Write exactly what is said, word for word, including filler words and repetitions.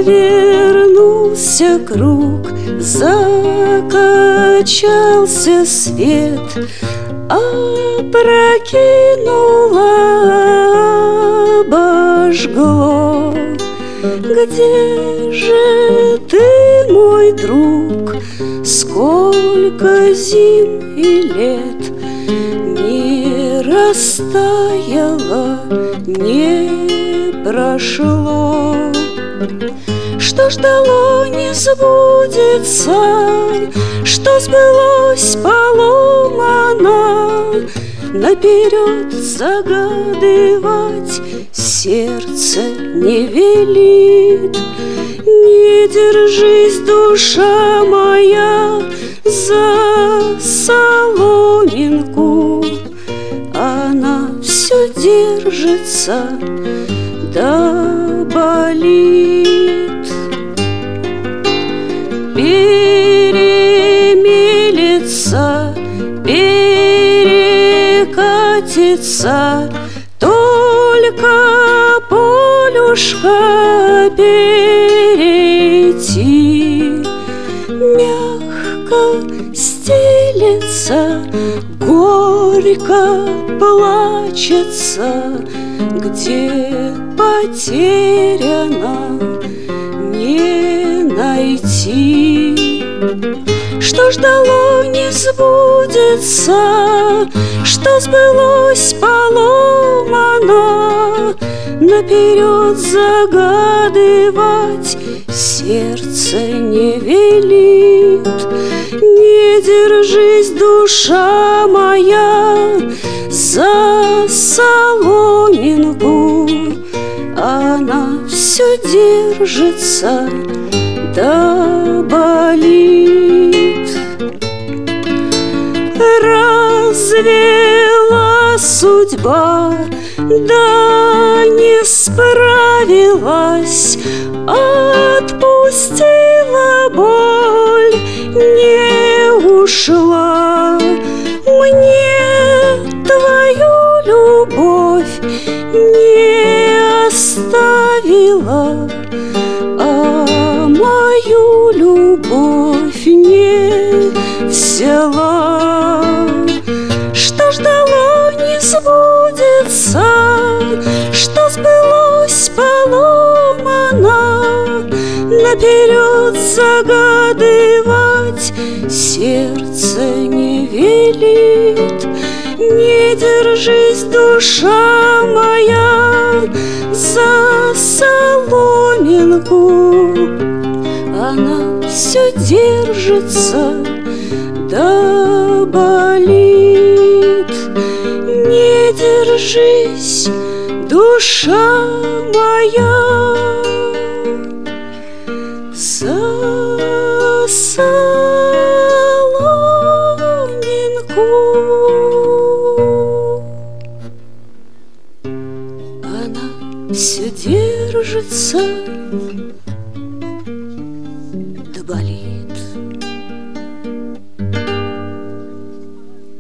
Повернулся круг, закачался свет, опрокинуло, обожгло. Где же ты, мой друг? Сколько зим и лет не растаяло, не прошло. Что ждало, не сбудется, что сбылось, поломано. Наперед загадывать сердце не велит. Не держись, душа моя, за соломинку, она все держится, да болит. Перемелется, перекатится, только полюшка перейти. Мягко стелется, горько плачется, где потеряна, не найти. Что ждало, не сбудется, что сбылось, поломано. Наперед загадывать сердце не велит. Не держись, душа моя, за соломинку, она все держится, да болит. Развела судьба, да не справилась, отпустила боль, не ушла. Мне твою любовь не оставила, а мою любовь не взяла. Что ждало, не сбудется, что сбылось, поломано. Наперед загадывать сердце не велит. Не держись, душа моя, за соломинку, она все держится, да болит. Не держись, душа моя, за соломинку, она все держится,